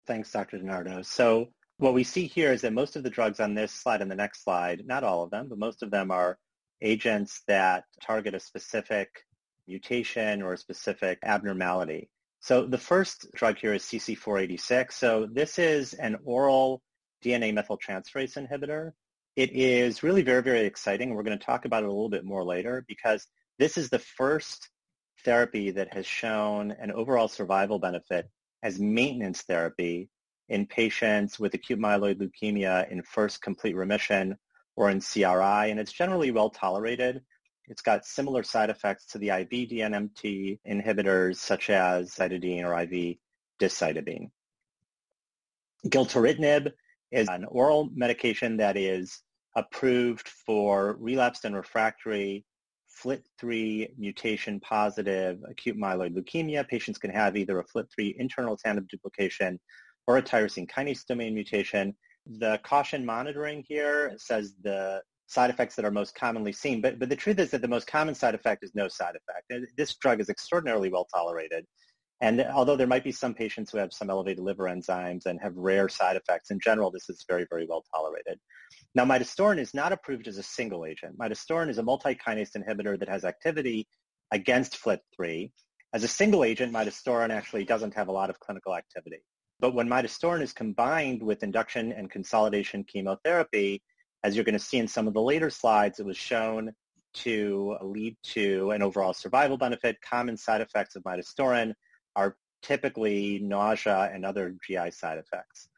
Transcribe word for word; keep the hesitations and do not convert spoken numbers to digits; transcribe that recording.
Thanks, Doctor DiNardo. So what we see here is that most of the drugs on this slide and the next slide, not all of them, but most of them are agents that target a specific mutation or a specific abnormality. So the first drug here is C C four eighty-six. So this is an oral D N A methyltransferase inhibitor. It is really very, very exciting. We're going to talk about it a little bit more later because this is the first therapy that has shown an overall survival benefit as maintenance therapy in patients with acute myeloid leukemia in first complete remission or in C R I, and it's generally well tolerated. It's got similar side effects to the I V D N M T inhibitors such as cytidine or I V decitabine. Gilteritinib is an oral medication that is approved for relapsed and refractory F L I T three mutation positive acute myeloid leukemia. Patients can have either a F L I T three internal tandem duplication or a tyrosine kinase domain mutation. The caution monitoring here says the side effects that are most commonly seen, but, but the truth is that the most common side effect is no side effect. This drug is extraordinarily well tolerated. And although there might be some patients who have some elevated liver enzymes and have rare side effects, in general, this is very, very well tolerated. Now, midostaurin is not approved as a single agent. Midostaurin is a multi-kinase inhibitor that has activity against F L I T three. As a single agent, midostaurin actually doesn't have a lot of clinical activity. But when midostaurin is combined with induction and consolidation chemotherapy, as you're going to see in some of the later slides, it was shown to lead to an overall survival benefit. Common side effects of midostaurin are typically nausea and other G I side effects.